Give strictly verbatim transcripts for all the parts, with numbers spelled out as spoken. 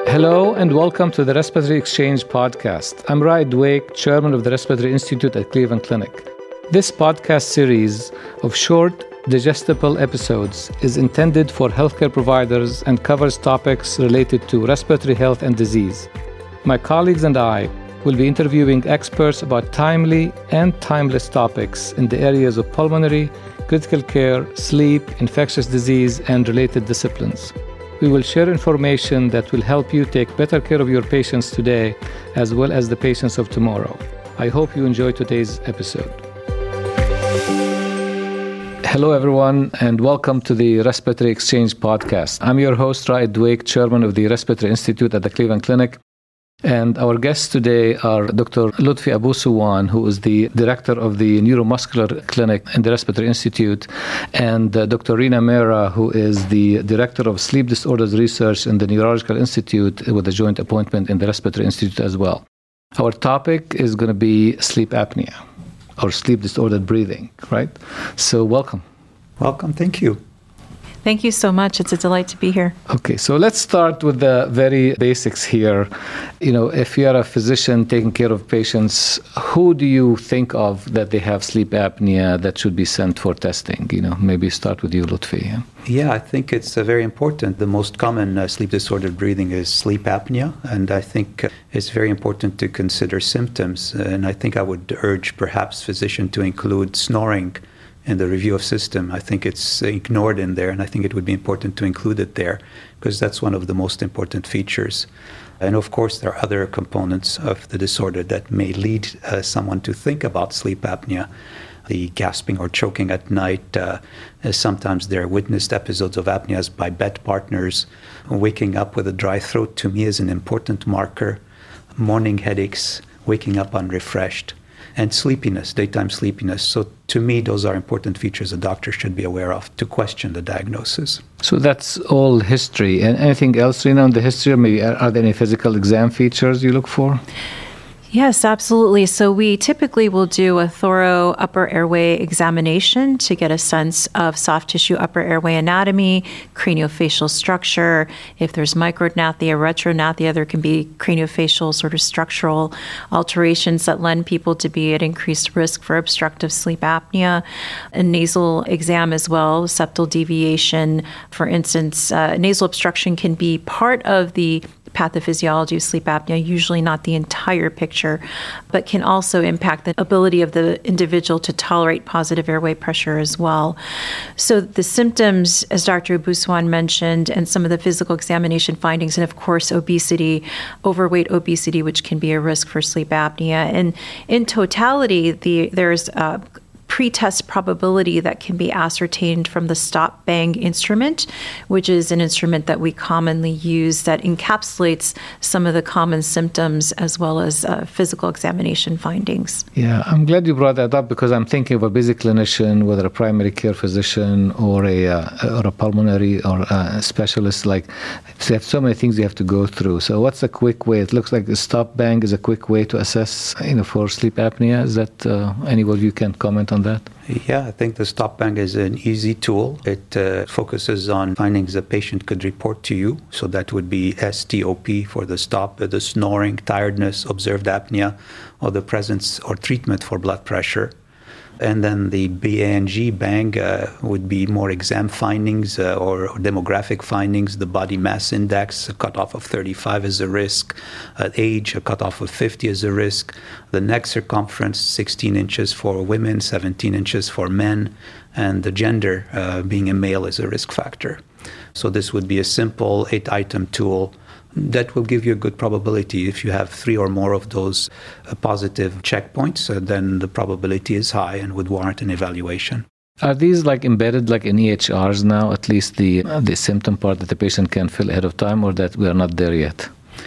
Hello and welcome to the Respiratory Exchange podcast. I'm Raed Dweik, Chairman of the Respiratory Institute at Cleveland Clinic. This podcast series of short, digestible episodes is intended for healthcare providers and covers topics related to respiratory health and disease. My colleagues and I will be interviewing experts about timely and timeless topics in the areas of pulmonary, critical care, sleep, infectious disease, and related disciplines. We will share information that will help you take better care of your patients today as well as the patients of tomorrow. I hope you enjoy today's episode. Hello, everyone, and welcome to the Respiratory Exchange podcast. I'm your host, Raed Dweik, Chairman of the Respiratory Institute at the Cleveland Clinic. And our guests today are Doctor Lutfi Abou-Souane, who is the director of the Neuromuscular Clinic in the Respiratory Institute, and uh, Doctor Rina Mehra, who is the director of Sleep Disorders Research in the Neurological Institute with a joint appointment in the Respiratory Institute as well. Our topic is going to be sleep apnea or sleep disordered breathing, right? So welcome. Welcome. Thank you. Thank you so much. It's a delight to be here. Okay, so let's start with the very basics here. You know, if you're a physician taking care of patients, who do you think of that they have sleep apnea that should be sent for testing? You know, maybe start with you, Lutfi. Yeah, yeah I think it's uh, very important. The most common uh, sleep disordered breathing is sleep apnea, and I think uh, it's very important to consider symptoms. And I think I would urge perhaps physician to include snoring in the review of system. I think it's ignored in there, and I think it would be important to include it there because that's one of the most important features. And of course, there are other components of the disorder that may lead uh, someone to think about sleep apnea. The gasping or choking at night. Uh, sometimes there are witnessed episodes of apneas by bed partners. Waking up with a dry throat, to me, is an important marker. Morning headaches, waking up unrefreshed, and sleepiness, daytime sleepiness. So to me, those are important features a doctor should be aware of to question the diagnosis. So that's all history. And anything else, Rina, on the history? Maybe are, are there any physical exam features you look for? Yes, absolutely. So we typically will do a thorough upper airway examination to get a sense of soft tissue upper airway anatomy, craniofacial structure. If there's micrognathia, retrognathia, there can be craniofacial sort of structural alterations that lend people to be at increased risk for obstructive sleep apnea. A nasal exam as well, septal deviation. For instance, uh, nasal obstruction can be part of the pathophysiology of sleep apnea, usually not the entire picture, but can also impact the ability of the individual to tolerate positive airway pressure as well. So the symptoms, as Doctor Abou-Souane mentioned, and some of the physical examination findings, and of course obesity, overweight obesity, which can be a risk for sleep apnea. And in totality, the there's uh, pre-test probability that can be ascertained from the stop bang instrument, which is an instrument that we commonly use that encapsulates some of the common symptoms as well as uh, physical examination findings. Yeah, I'm glad you brought that up because I'm thinking of a busy clinician, whether a primary care physician or a uh, or a pulmonary or a specialist. Like, so you have so many things you have to go through. So what's a quick way? It looks like the stop bang is a quick way to assess, you know, for sleep apnea. Is that uh, anyone you can comment on that? Yeah, I think the stop bang is an easy tool. It uh, focuses on findings a patient could report to you. So that would be S T O P for the stop, the snoring, tiredness, observed apnea, or the presence or treatment for blood pressure. And then the B A N G bang uh, would be more exam findings uh, or, or demographic findings. The body mass index, a cutoff of thirty-five is a risk. Uh, age, a cutoff of fifty is a risk. The neck circumference, sixteen inches for women, seventeen inches for men. And the gender, uh, being a male, is a risk factor. So this would be a simple eight-item tool that will give you a good probability. If you have three or more of those uh, positive checkpoints, uh, then the probability is high and would warrant an evaluation. Are these like embedded like in E H Rs now, at least the uh, the symptom part that the patient can fill ahead of time, or that we are not there yet?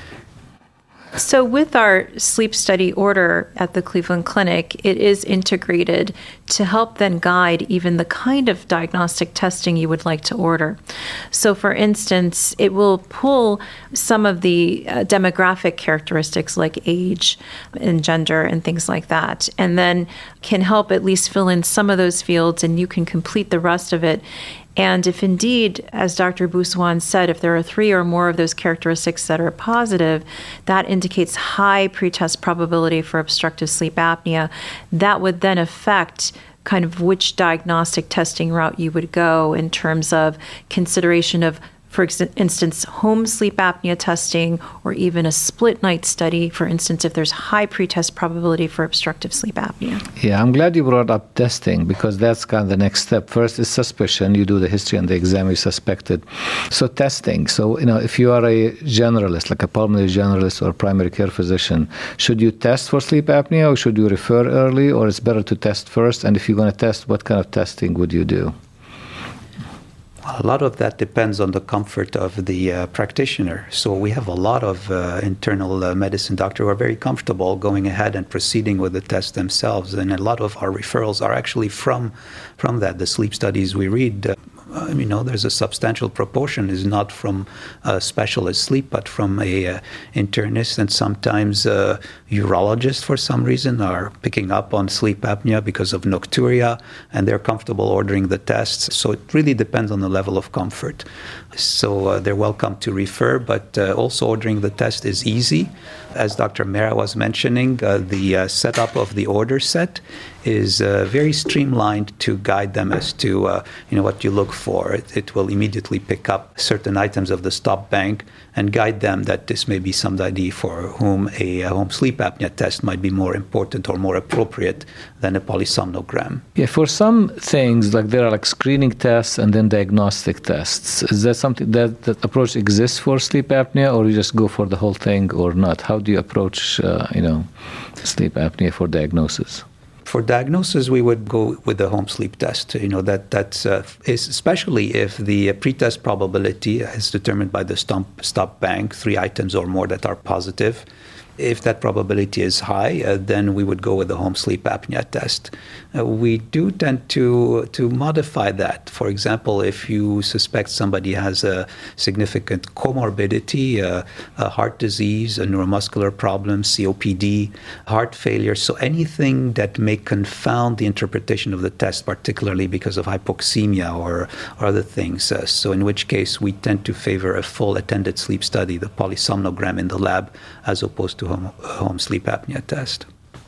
So with our sleep study order at the Cleveland Clinic, it is integrated to help then guide even the kind of diagnostic testing you would like to order. So for instance, it will pull some of the uh, demographic characteristics like age and gender and things like that, and then can help at least fill in some of those fields, and you can complete the rest of it. And if indeed, as Doctor Boussoin said, if there are three or more of those characteristics that are positive, that indicates high pretest probability for obstructive sleep apnea. That would then affect kind of which diagnostic testing route you would go in terms of consideration of, for instance, home sleep apnea testing, or even a split night study, for instance, if there's high pretest probability for obstructive sleep apnea. Yeah, I'm glad you brought up testing, because that's kind of the next step. First is suspicion. You do the history and the exam, you suspect it. So testing. So, you know, if you are a generalist, like a pulmonary generalist or a primary care physician, should you test for sleep apnea, or should you refer early, or it's better to test first? And if you're going to test, what kind of testing would you do? A lot of that depends on the comfort of the uh, practitioner. So we have a lot of uh, internal uh, medicine doctors who are very comfortable going ahead and proceeding with the test themselves. And a lot of our referrals are actually from from that. The sleep studies we read, uh, uh, you know, there's a substantial proportion is not from a specialist sleep, but from a uh, internist, and sometimes uh, urologists for some reason are picking up on sleep apnea because of nocturia, and they're comfortable ordering the tests. So it really depends on the level of comfort. So uh, they're welcome to refer, but uh, also ordering the test is easy. As Doctor Mehra was mentioning, uh, the uh, setup of the order set is uh, very streamlined to guide them as to uh, you know what you look for. It, it will immediately pick up certain items of the stop bank and guide them that this may be somebody for whom a, a home sleep apnea test might be more important or more appropriate than a polysomnogram. Yeah, for some things, like there are like screening tests and then diagnostic tests. Is that something that that approach exists for sleep apnea, or you just go for the whole thing or not? How do you approach, uh, you know, sleep apnea for diagnosis? For diagnosis, we would go with the home sleep test. You know, that that's uh, is especially if the pretest probability is determined by the stop, stop bank, three items or more that are positive. If that probability is high, uh, then we would go with the home sleep apnea test. Uh, we do tend to to modify that. For example, if you suspect somebody has a significant comorbidity, uh, a heart disease, a neuromuscular problem, C O P D, heart failure, so anything that may confound the interpretation of the test, particularly because of hypoxemia or, or other things. Uh, so in which case, we tend to favor a full attended sleep study, the polysomnogram in the lab, as opposed to home, home sleep apnea test.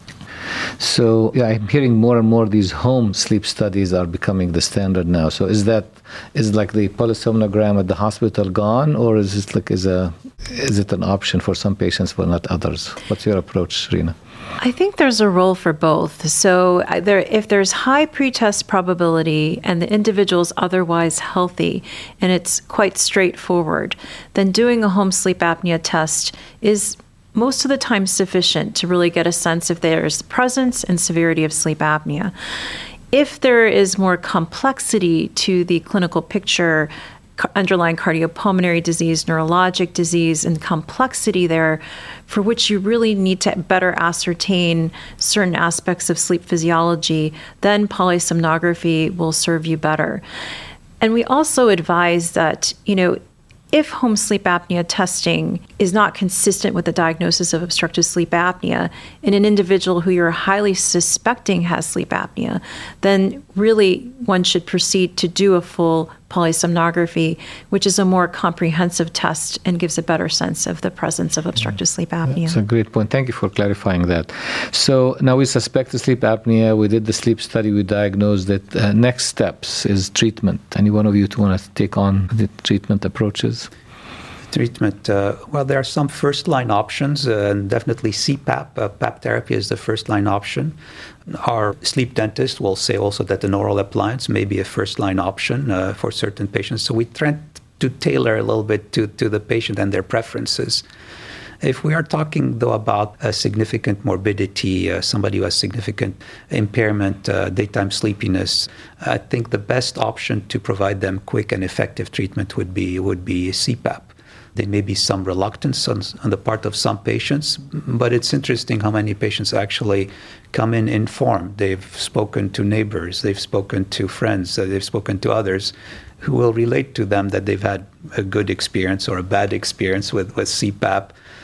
So yeah, I'm hearing more and more these home sleep studies are becoming the standard now. So is that is like the polysomnogram at the hospital gone, or is it like is a is it an option for some patients but not others? What's your approach, Rina? I think there's a role for both. So there, if there's high pretest probability and the individual's otherwise healthy and it's quite straightforward, then doing a home sleep apnea test is most of the time sufficient to really get a sense if there's presence and severity of sleep apnea. If there is more complexity to the clinical picture, underlying cardiopulmonary disease, neurologic disease, and complexity there, for which you really need to better ascertain certain aspects of sleep physiology, then polysomnography will serve you better. And we also advise that, you know, if home sleep apnea testing is not consistent with the diagnosis of obstructive sleep apnea in an individual who you're highly suspecting has sleep apnea, then really one should proceed to do a full polysomnography, which is a more comprehensive test and gives a better sense of the presence of obstructive sleep apnea. That's a great point. Thank you for clarifying that. So now we suspect the sleep apnea. We did the sleep study. We diagnosed it. Uh, next steps is treatment. Any one of you to want to take on the treatment approaches? Treatment, uh, well, there are some first-line options, uh, and definitely C PAP. Uh, PAP therapy is the first-line option. Our sleep dentist will say also that an oral appliance may be a first-line option uh, for certain patients. So we try to tailor a little bit to, to the patient and their preferences. If we are talking, though, about a significant morbidity, uh, somebody who has significant impairment, uh, daytime sleepiness, I think the best option to provide them quick and effective treatment would be would be C PAP. There may be some reluctance on, on the part of some patients, but it's interesting how many patients actually come in informed. They've spoken to neighbors, they've spoken to friends, uh, they've spoken to others who will relate to them that they've had a good experience or a bad experience with, with C PAP.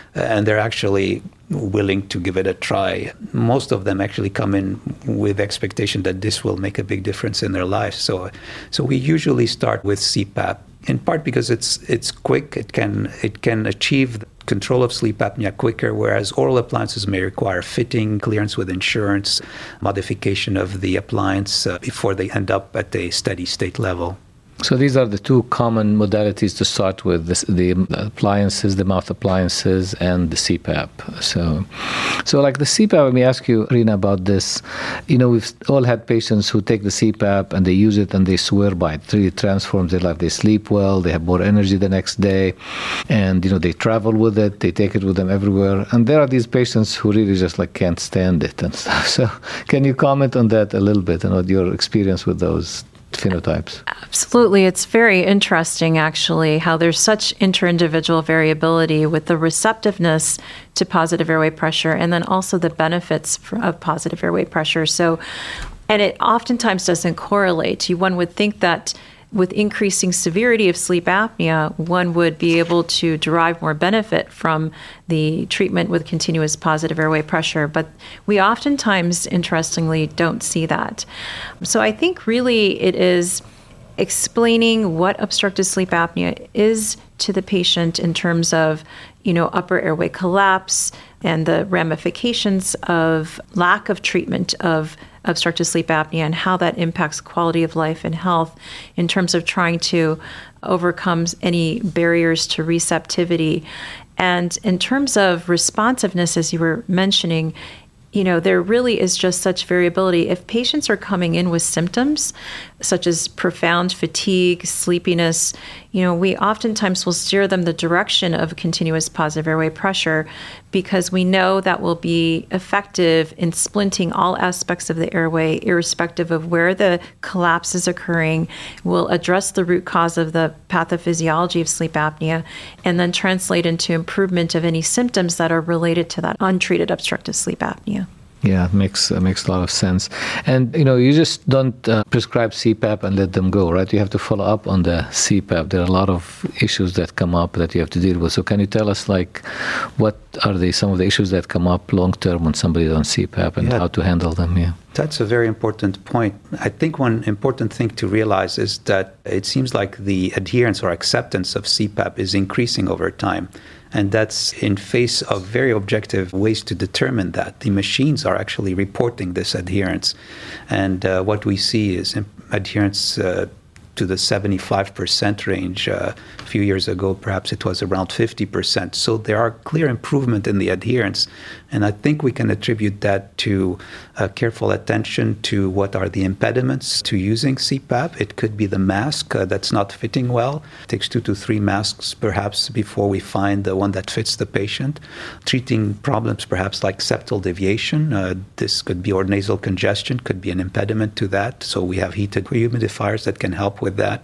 and they're actually willing to give it a try. Most of them actually come in with expectation that this will make a big difference in their lives. So, so we usually start with C PAP, in part because it's it's quick. It can it can achieve control of sleep apnea quicker, whereas oral appliances may require fitting, clearance with insurance, modification of the appliance uh, before they end up at a steady state level. So these are the two common modalities to start with, this, the appliances, the mouth appliances, and the C PAP. So, so like the C PAP, let me ask you, Rina, about this. You know, we've all had patients who take the C PAP and they use it and they swear by it. It really transforms their life. They sleep well, they have more energy the next day, and, you know, they travel with it, they take it with them everywhere. And there are these patients who really just like can't stand it and stuff. So can you comment on that a little bit and what your experience with those phenotypes? Absolutely. It's very interesting, actually, how there's such inter-individual variability with the receptiveness to positive airway pressure and then also the benefits of positive airway pressure. So, and it oftentimes doesn't correlate. You, one would think that with increasing severity of sleep apnea, one would be able to derive more benefit from the treatment with continuous positive airway pressure. But we oftentimes, interestingly, don't see that. So I think really it is explaining what obstructive sleep apnea is to the patient in terms of, you know, upper airway collapse and the ramifications of lack of treatment of obstructive sleep apnea and how that impacts quality of life and health in terms of trying to overcome any barriers to receptivity. And in terms of responsiveness, as you were mentioning, you know, there really is just such variability. If patients are coming in with symptoms such as profound fatigue, sleepiness, you know, we oftentimes will steer them the direction of continuous positive airway pressure because we know that will be effective in splinting all aspects of the airway, irrespective of where the collapse is occurring, will address the root cause of the pathophysiology of sleep apnea, and then translate into improvement of any symptoms that are related to that untreated obstructive sleep apnea. Yeah, it makes uh, makes a lot of sense. And, you know, you just don't uh, prescribe C PAP and let them go, right? You have to follow up on the C PAP. There are a lot of issues that come up that you have to deal with. So can you tell us, like, what are the some of the issues that come up long-term when somebody is on C PAP and yeah. how to handle them? Yeah. That's a very important point. I think one important thing to realize is that it seems like the adherence or acceptance of C PAP is increasing over time. And that's in face of very objective ways to determine that. The machines are actually reporting this adherence. And uh, what we see is adherence uh, to the seventy-five percent range. Uh, a few years ago, perhaps it was around fifty percent. So there are clear improvement in the adherence. And I think we can attribute that to uh, careful attention to what are the impediments to using C PAP. It could be the mask uh, that's not fitting well. It takes two to three masks perhaps before we find the one that fits the patient. Treating problems perhaps like septal deviation. Uh, this could be, or nasal congestion could be an impediment to that. So we have heated humidifiers that can help with that.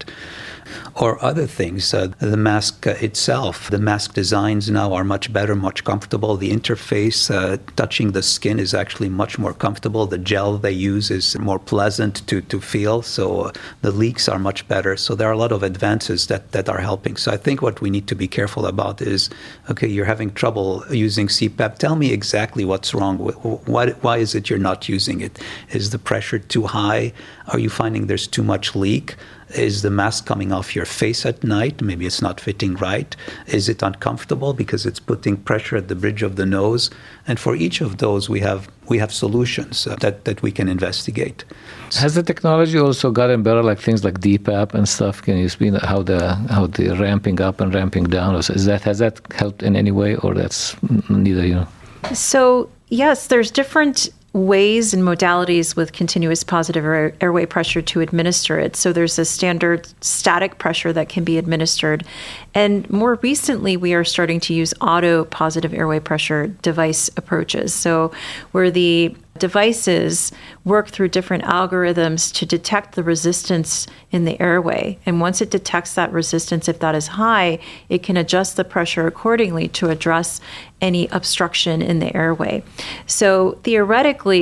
Or other things, uh, the mask uh, itself, the mask designs now are much better, much comfortable. The interface, uh, touching the skin is actually much more comfortable. The gel they use is more pleasant to, to feel, so uh, the leaks are much better. So there are a lot of advances that, that are helping. So I think what we need to be careful about is, okay, you're having trouble using C PAP. Tell me exactly what's wrong. Why, why is it you're not using it? Is the pressure too high? Are you finding there's too much leak? Is the mask coming off your face at night? Maybe it's not fitting right. Is it uncomfortable because it's putting pressure at the bridge of the nose? And for each of those, we have we have solutions uh, that, that we can investigate. Has the technology also gotten better, like things like D PAP and stuff? Can you explain how the how the ramping up and ramping down is that has that helped in any way, or that's neither? You know. So yes, there's different ways and modalities with continuous positive air, airway pressure to administer it. So there's a standard static pressure that can be administered. And more recently, we are starting to use auto positive airway pressure device approaches. So where the devices work through different algorithms to detect the resistance in the airway. And once it detects that resistance, if that is high, it can adjust the pressure accordingly to address any obstruction in the airway. So theoretically,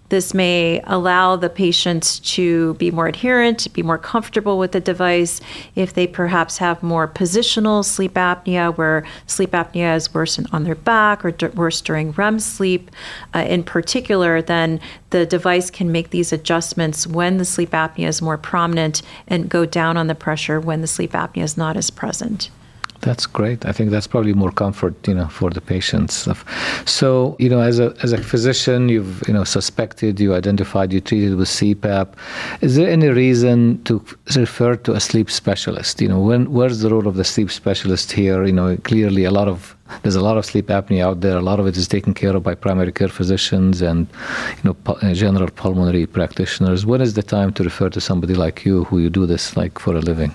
This may allow the patient to be more adherent, be more comfortable with the device. If they perhaps have more positional sleep apnea, where sleep apnea is worse on their back or d- worse during R E M sleep uh, in particular, then the device can make these adjustments when the sleep apnea is more prominent and go down on the pressure when the sleep apnea is not as present. That's great. I think that's probably more comfort, you know, for the patients. So, you know, as a as a physician, you've, you know, suspected, you identified, you treated with C PAP. Is there any reason to refer to a sleep specialist? You know, when where's the role of the sleep specialist here? You know, clearly a lot of there's a lot of sleep apnea out there. A lot of it is taken care of by primary care physicians and, you know, pu- general pulmonary practitioners. When is the time to refer to somebody like you, who you do this like for a living?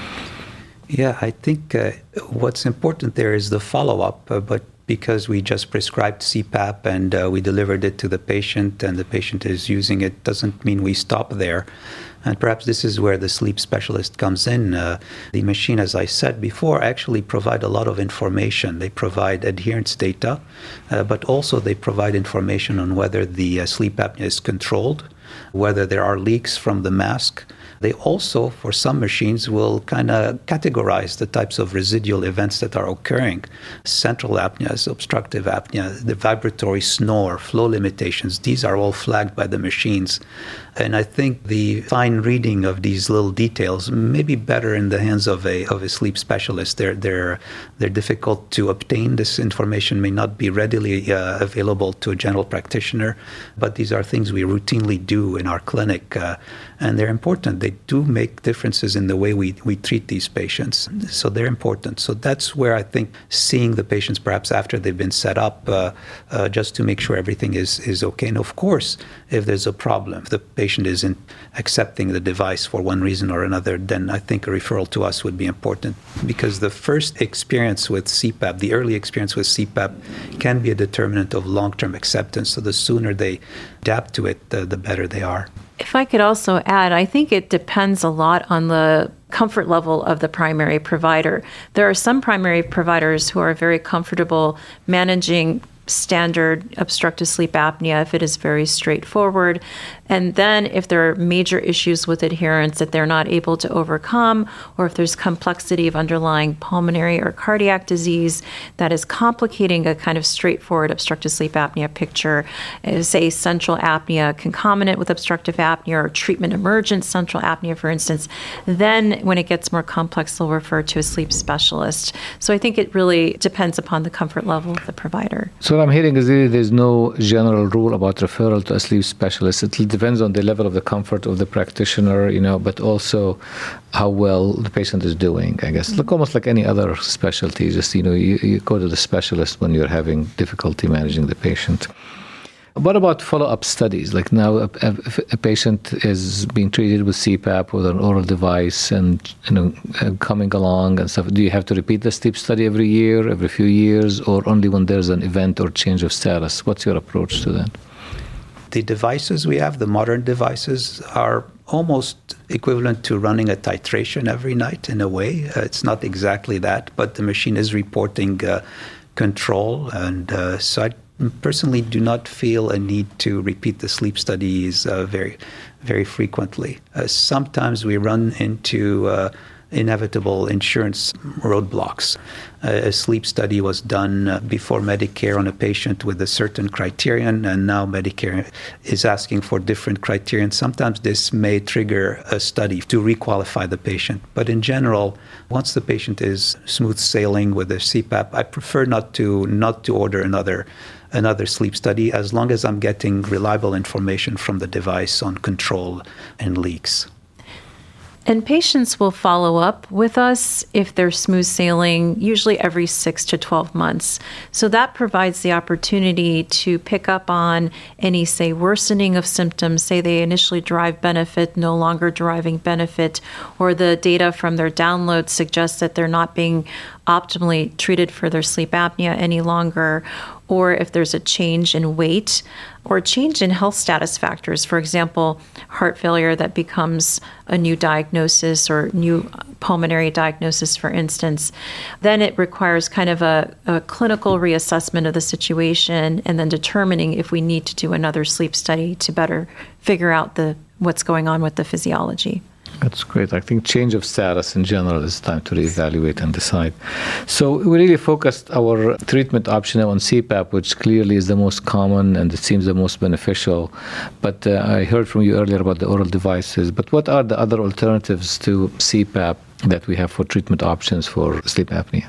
Yeah, I think uh, what's important there is the follow-up, uh, but because we just prescribed C PAP and uh, we delivered it to the patient and the patient is using it, doesn't mean we stop there. And perhaps this is where the sleep specialist comes in. Uh, the machine, as I said before, actually provide a lot of information. They provide adherence data, uh, but also they provide information on whether the uh, sleep apnea is controlled, whether there are leaks from the mask. They also, for some machines, will kind of categorize the types of residual events that are occurring. Central apneas, obstructive apnea, the vibratory snore, flow limitations, these are all flagged by the machines. And I think the fine reading of these little details may be better in the hands of a of a sleep specialist. They're they're they're difficult to obtain. This information may not be readily uh, available to a general practitioner, but these are things we routinely do in our clinic, uh, and they're important. They do make differences in the way we, we treat these patients, so they're important. So that's where I think seeing the patients perhaps after they've been set up, uh, uh, just to make sure everything is is okay. And of course, if there's a problem, if the patient isn't accepting the device for one reason or another, then I think a referral to us would be important, because the first experience with C PAP, the early experience with C PAP, can be a determinant of long-term acceptance. So the sooner they adapt to it, the, the better they are. If I could also add, I think it depends a lot on the comfort level of the primary provider. There are some primary providers who are very comfortable managing standard obstructive sleep apnea if it is very straightforward. And then if there are major issues with adherence that they're not able to overcome, or if there's complexity of underlying pulmonary or cardiac disease that is complicating a kind of straightforward obstructive sleep apnea picture, say central apnea concomitant with obstructive apnea or treatment emergent central apnea, for instance, then when it gets more complex, they'll refer to a sleep specialist. So I think it really depends upon the comfort level of the provider. So what I'm hearing is really there's no general rule about referral to a sleep specialist. It depends on the level of the comfort of the practitioner, you know, but also how well the patient is doing, I guess. Mm-hmm. Like almost like any other specialty, just, you know, you, you go to the specialist when you're having difficulty managing the patient. What about follow-up studies? Like now a, a, a patient is being treated with C PAP with an oral device and, you know, coming along and stuff. Do you have to repeat the sleep study every year, every few years, or only when there's an event or change of status? What's your approach to that? The devices we have, the modern devices, are almost equivalent to running a titration every night in a way. Uh, it's not exactly that, but the machine is reporting uh, control. And uh, so I personally do not feel a need to repeat the sleep studies uh, very, very frequently. Uh, sometimes we run into uh, inevitable insurance roadblocks. Uh, a sleep study was done uh, before Medicare on a patient with a certain criterion, and now Medicare is asking for different criterion. Sometimes this may trigger a study to requalify the patient. But in general, once the patient is smooth sailing with their C PAP, I prefer not to not to order another another sleep study as long as I'm getting reliable information from the device on control and leaks. And patients will follow up with us if they're smooth sailing, usually every six to twelve months. So that provides the opportunity to pick up on any, say, worsening of symptoms, say they initially derive benefit, no longer deriving benefit, or the data from their download suggests that they're not being optimally treated for their sleep apnea any longer, or if there's a change in weight or a change in health status factors. For example, heart failure that becomes a new diagnosis or new pulmonary diagnosis, for instance, then it requires kind of a, a clinical reassessment of the situation and then determining if we need to do another sleep study to better figure out the what's going on with the physiology. That's great. I think change of status in general is time to reevaluate and decide. So we really focused our treatment option on C PAP, which clearly is the most common and it seems the most beneficial. But uh, I heard from you earlier about the oral devices. But what are the other alternatives to C PAP that we have for treatment options for sleep apnea?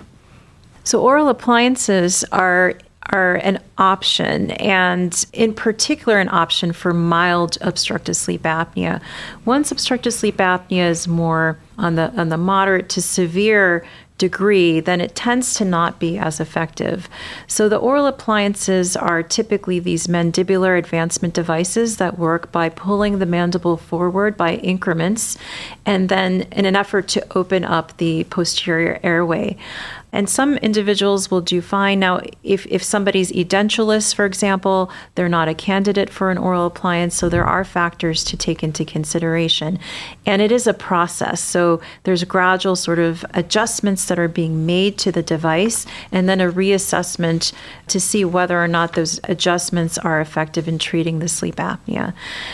So oral appliances are are an option, and in particular an option for mild obstructive sleep apnea. Once obstructive sleep apnea is more on the on the moderate to severe degree, then it tends to not be as effective. So the oral appliances are typically these mandibular advancement devices that work by pulling the mandible forward by increments, and then in an effort to open up the posterior airway. And some individuals will do fine. Now, if, if somebody's edentulous, for example, they're not a candidate for an oral appliance, so there are factors to take into consideration. And it is a process. So there's gradual sort of adjustments that are being made to the device, and then a reassessment to see whether or not those adjustments are effective in treating the sleep apnea.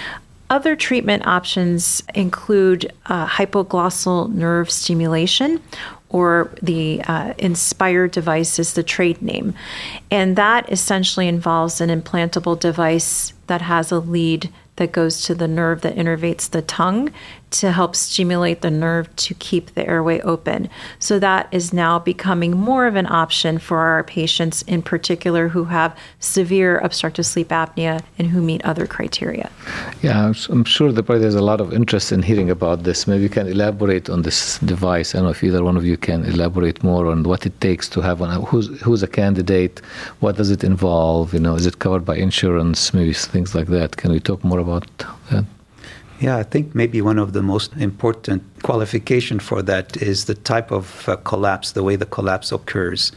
Other treatment options include uh, hypoglossal nerve stimulation, or the uh, Inspire device is the trade name. And that essentially involves an implantable device that has a lead that goes to the nerve that innervates the tongue to help stimulate the nerve to keep the airway open. So that is now becoming more of an option for our patients in particular who have severe obstructive sleep apnea and who meet other criteria. Yeah, I'm sure that probably there's a lot of interest in hearing about this. Maybe you can elaborate on this device. I don't know if either one of you can elaborate more on what it takes to have one. Who's, who's a candidate? What does it involve? You know, is it covered by insurance? Maybe things like that. Can we talk more about that? Yeah, I think maybe one of the most important qualification for that is the type of uh, collapse, the way the collapse occurs.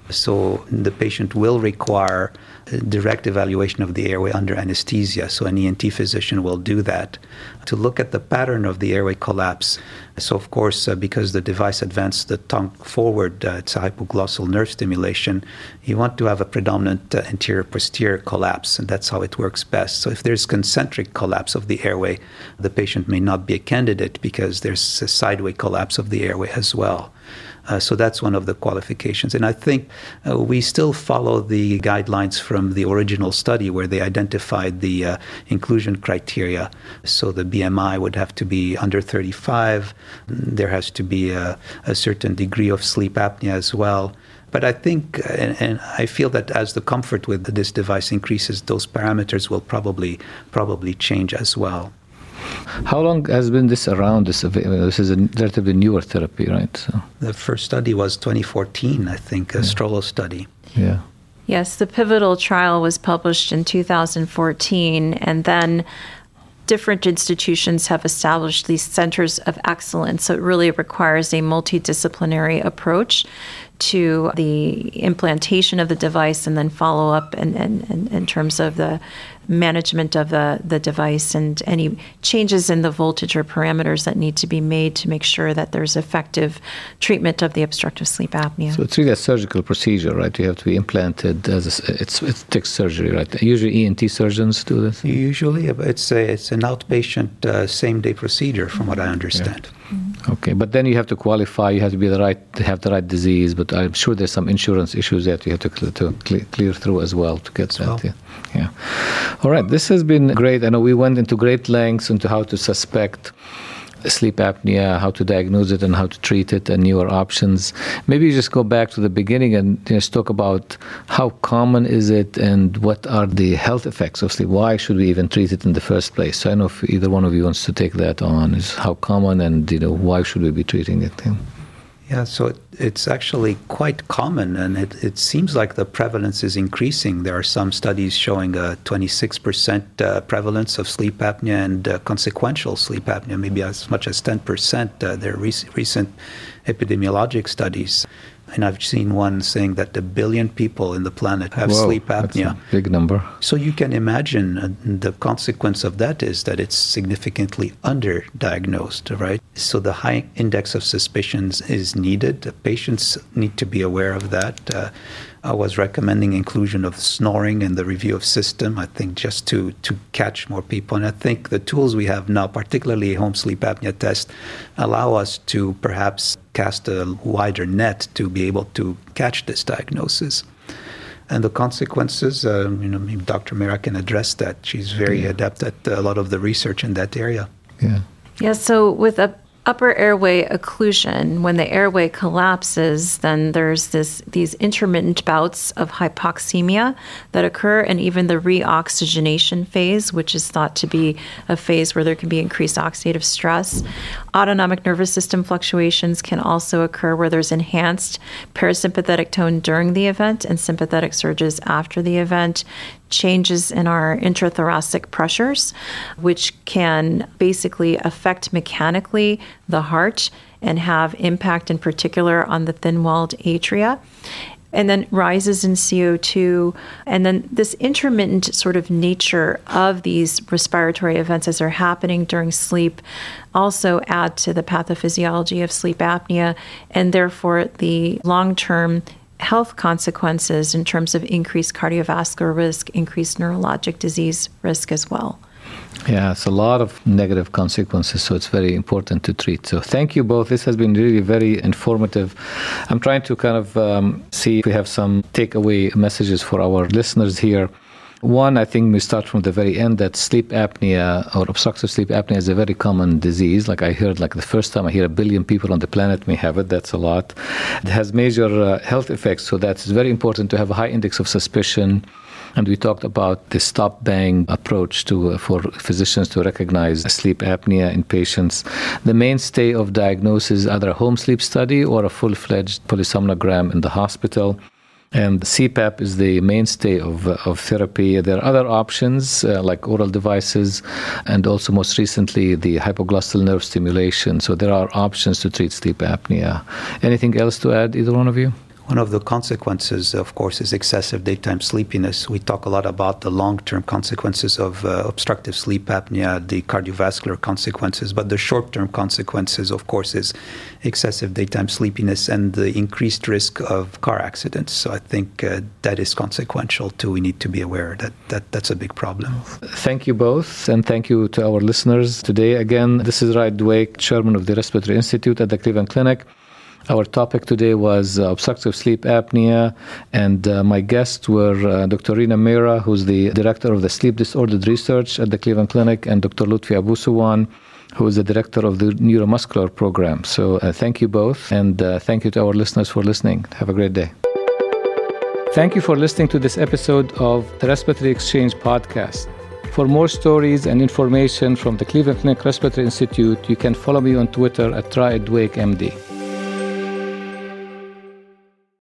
So the patient will require direct evaluation of the airway under anesthesia. So an E N T physician will do that to look at the pattern of the airway collapse. So of course, uh, because the device advances the tongue forward, uh, it's a hypoglossal nerve stimulation, you want to have a predominant uh, anterior-posterior collapse, and that's how it works best. So if there's concentric collapse of the airway, the patient may not be a candidate because there's a sideway collapse of the airway as well. Uh, so that's one of the qualifications. And I think uh, we still follow the guidelines from the original study where they identified the uh, inclusion criteria. So the B M I would have to be under thirty-five. There has to be a, a certain degree of sleep apnea as well. But I think, and, and I feel that as the comfort with this device increases, those parameters will probably probably change as well. How long has been this around? This this is a relatively newer therapy, right? So. The first study was twenty fourteen, I think, a yeah. Strollo study. Yeah. Yes, the pivotal trial was published in two thousand fourteen, and then different institutions have established these centers of excellence. So it really requires a multidisciplinary approach to the implantation of the device and then follow up in, in, in, in terms of the management of the, the device and any changes in the voltage or parameters that need to be made to make sure that there's effective treatment of the obstructive sleep apnea. So it's really a surgical procedure, right? You have to be implanted as a, it's it takes surgery, right? Usually E N T surgeons do this. Usually, it's a it's an outpatient uh, same day procedure, from what I understand. Yeah. Mm-hmm. Okay, but then you have to qualify. You have to be the right to have the right disease. But I'm sure there's some insurance issues that you have to clear, to clear, clear through as well to get as that. Well. Yeah. yeah. All right. This has been great. I know we went into great lengths into how to suspect sleep apnea, how to diagnose it and how to treat it, and newer options. Maybe you just go back to the beginning and just talk about how common is it and what are the health effects of sleep. Why should we even treat it in the first place? So I don't know if either one of you wants to take that on. Is how common and you know why should we be treating it? Yeah. Yeah, so it, it's actually quite common, and it, it seems like the prevalence is increasing. There are some studies showing a twenty-six percent uh, prevalence of sleep apnea and uh, consequential sleep apnea, maybe as much as ten percent. Uh, there are rec- recent epidemiologic studies. And I've seen one saying that a billion people in the planet have Whoa, sleep apnea. That's a big number. So you can imagine uh, the consequence of that is that it's significantly underdiagnosed, right? So the high index of suspicions is needed. The patients need to be aware of that. Uh, I was recommending inclusion of snoring in the review of system, I think, just to, to catch more people. And I think the tools we have now, particularly home sleep apnea test, allow us to perhaps cast a wider net to be able to catch this diagnosis. And the consequences, uh, you know, maybe Doctor Mehra can address that. She's very yeah. adept at a lot of the research in that area. Yeah. Yeah, so with a upper airway occlusion, when the airway collapses, then there's this these intermittent bouts of hypoxemia that occur, and even the reoxygenation phase, which is thought to be a phase where there can be increased oxidative stress. Autonomic nervous system fluctuations can also occur where there's enhanced parasympathetic tone during the event and sympathetic surges after the event. Changes in our intrathoracic pressures, which can basically affect mechanically the heart and have impact in particular on the thin-walled atria. And then rises in C O two. And then this intermittent sort of nature of these respiratory events as they're happening during sleep also add to the pathophysiology of sleep apnea, and therefore the long-term health consequences in terms of increased cardiovascular risk, increased neurologic disease risk as well. Yeah, it's a lot of negative consequences, so it's very important to treat. So thank you both. This has been really very informative. I'm trying to kind of um, see if we have some takeaway messages for our listeners here. One, I think we start from the very end, that sleep apnea or obstructive sleep apnea is a very common disease. Like I heard, like the first time I hear a billion people on the planet may have it. That's a lot. It has major uh, health effects, so that's very important to have a high index of suspicion. And we talked about the stop bang approach to uh, for physicians to recognize sleep apnea in patients. The mainstay of diagnosis is either a home sleep study or a full-fledged polysomnogram in the hospital. And C PAP is the mainstay of uh, of therapy. There are other options uh, like oral devices, and also most recently the hypoglossal nerve stimulation. So there are options to treat sleep apnea. Anything else to add, either one of you? One of the consequences, of course, is excessive daytime sleepiness. We talk a lot about the long-term consequences of uh, obstructive sleep apnea, the cardiovascular consequences, but the short-term consequences, of course, is excessive daytime sleepiness and the increased risk of car accidents. So I think uh, that is consequential too. We need to be aware that, that that's a big problem. Thank you both, and thank you to our listeners today. Again, this is Raed Dweik, Chairman of the Respiratory Institute at the Cleveland Clinic. Our topic today was uh, obstructive sleep apnea, and uh, my guests were uh, Doctor Reena Mehra, who's the Director of the Sleep Disordered Research at the Cleveland Clinic, and Doctor Lutfi Abousuwan, who is the Director of the Neuromuscular Program. So uh, thank you both, and uh, thank you to our listeners for listening. Have a great day. Thank you for listening to this episode of the Respiratory Exchange podcast. For more stories and information from the Cleveland Clinic Respiratory Institute, you can follow me on Twitter at Raed Dweik M D.